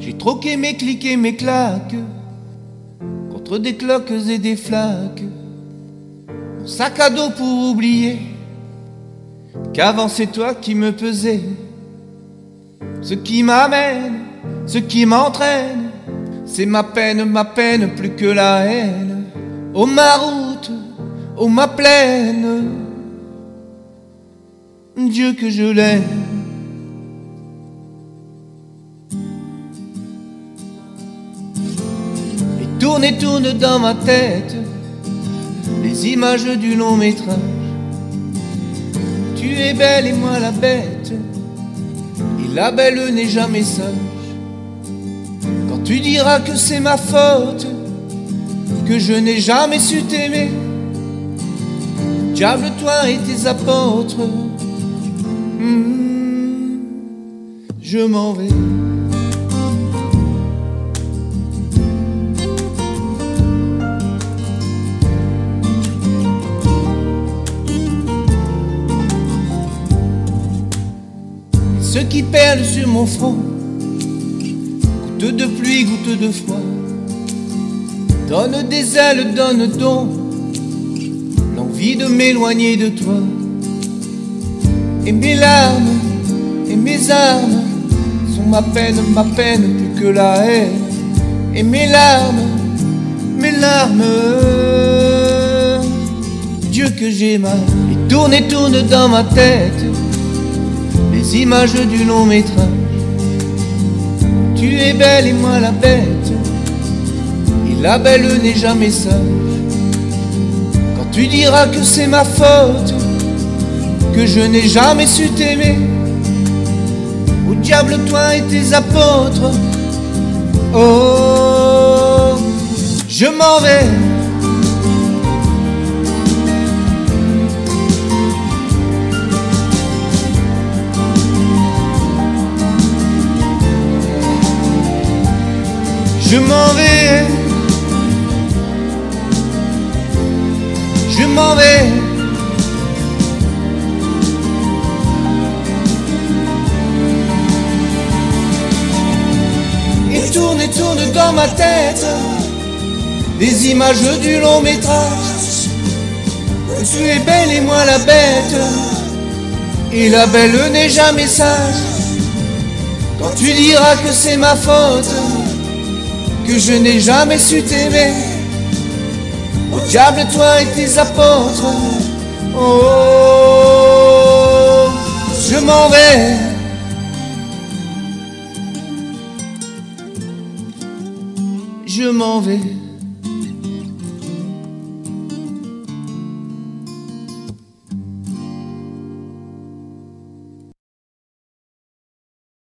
J'ai troqué mes clics et mes claques contre des cloques et des flaques. Mon sac à dos pour oublier qu'avant c'est toi qui me pesais. Ce qui m'amène, ce qui m'entraîne, c'est ma peine plus que la haine. Oh ma route, oh ma plaine, Dieu que je l'aime. Et tourne dans ma tête les images du long métrage. Tu es belle et moi la bête, et la belle n'est jamais sage. Quand tu diras que c'est ma faute, que je n'ai jamais su t'aimer, diable toi et tes apôtres, je m'en vais. Ceux qui perlent sur mon front, gouttes de pluie, gouttes de froid, donne des ailes, donne donc l'envie de m'éloigner de toi. Et mes larmes et mes armes sont ma peine plus que la haine. Et mes larmes, Dieu que j'ai mal. Et tourne dans ma tête les images du long métrage. Tu es belle et moi la bête, et la belle n'est jamais sage. Quand tu diras que c'est ma faute, que je n'ai jamais su t'aimer, au diable toi et tes apôtres, oh, je m'en vais. Je m'en vais, je m'en vais. Et tourne dans ma tête des images du long métrage. Tu es belle et moi la bête, et la belle n'est jamais sage. Quand tu diras que c'est ma faute, que je n'ai jamais su t'aimer, au diable toi et tes apôtres, oh, je m'en vais. Je m'en vais.